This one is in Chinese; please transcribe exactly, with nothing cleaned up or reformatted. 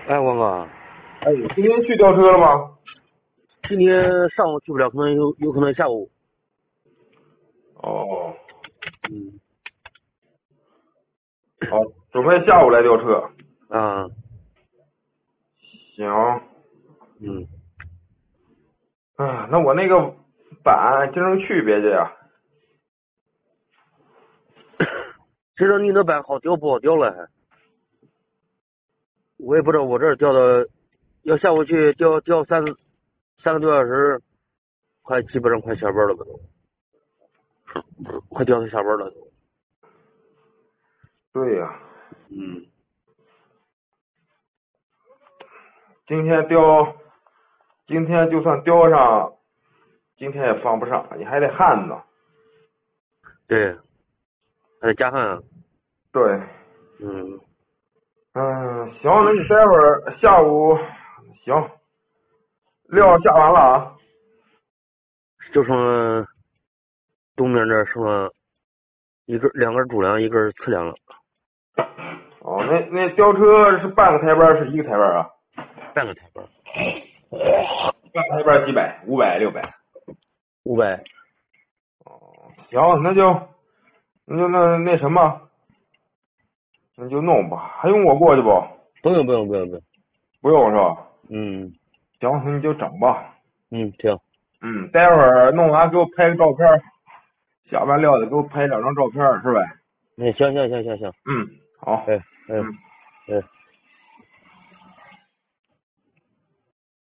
哎，王哥， 哎，今天去吊车了吗？ 今天上午去不了，可能有有可能下午。 哦， 嗯。 哦，准备下午来吊车。 啊。 行。 嗯。 哎，那我那个板经常区别的呀？ 谁知道你那班好调不好调了还？我也不知道，我这儿调的，要下午去调调三三个多小时，快基本上快下班了吧都，快调到下班了。 对呀。 嗯。 今天吊，今天就算吊上，今天也放不上，你还得焊呢。 对，还得加焊啊。 对。 嗯。 嗯，行，那你待会儿下午行，料下完了啊？ 就剩东面这剩了一根两根主梁，一根次梁了。 哦，那那吊车是半个台板是一个台板啊？ 半个台板。 半个台板几百？五百、六百？ 五百。 哦，行，那就那就那那什么，那就弄吧。还用我过去不？ 不用不用不用不用。 不用是吧？ 嗯。 行，那你就整吧。 嗯，行。 嗯，待会儿弄完给我拍个照片，下完料的给我拍两张照片，是呗？ 嗯，行行行行行。 嗯，好。 哎哎嗯。 哎。